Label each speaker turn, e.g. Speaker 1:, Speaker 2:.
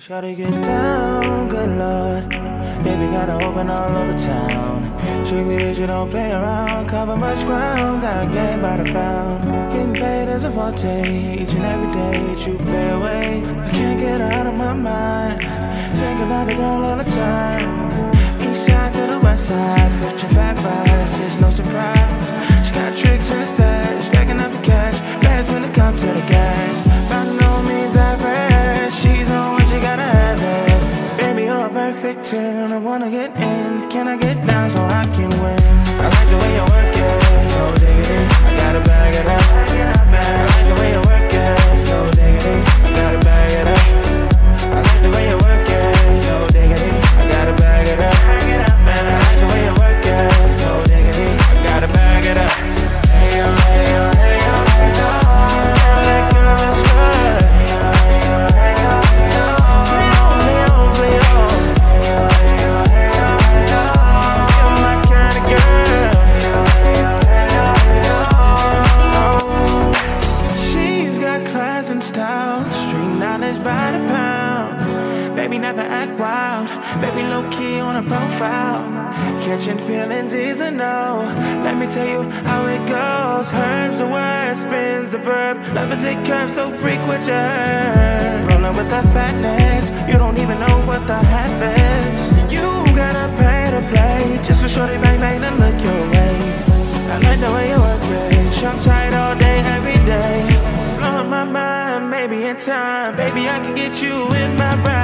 Speaker 1: Shawty get down, good lord. Baby gotta open all over town. Strictly bitch, you don't play around. Cover much ground, got a game by the pound. Getting paid as a forte, each and every day you play away. I can't get her out of my mind. Think about the girl all the time. East side to the west side, pushing fat rides, it's no surprise. She got tricks in the stash, stacking up the cash. Fast when it comes to the gas, by no means average. She's on what you gotta have it. Baby, you're a perfect 10. I wanna get in, can I get down so I can win? I like the way you work it, yo diggity. I gotta bag it up. I like the way you work it, yo diggity. I gotta bag it up. I like the way you work it, yo diggity. I gotta bag it up. I like the way you work it, yo diggity. I gotta bag it up. Hey yo, hey yo, hey yo, hey yo. That girl is good. Hey yo, hey yo, hey yo, hey yo. Play on, play on, play on. Hey yo, hey yo, hey yo, hey yo. You're my kind of girl. Hey yo, hey yo, hey yo, hey yo. She's got class and style, street knowledge by the pound. Baby never act wild, baby low key on a profile. Catching feelings is a no. Let me tell you how it goes. Herbs the word, spins the verb. Love is a curve, so freak what you heard. Rolling with that fatness, you don't even know what the half is. You gotta pay to play, just for shorty bang bang and look your way. I like the way you work it, shop tight all day, every day. Blowing my mind, maybe in time, baby I can get you in my ride.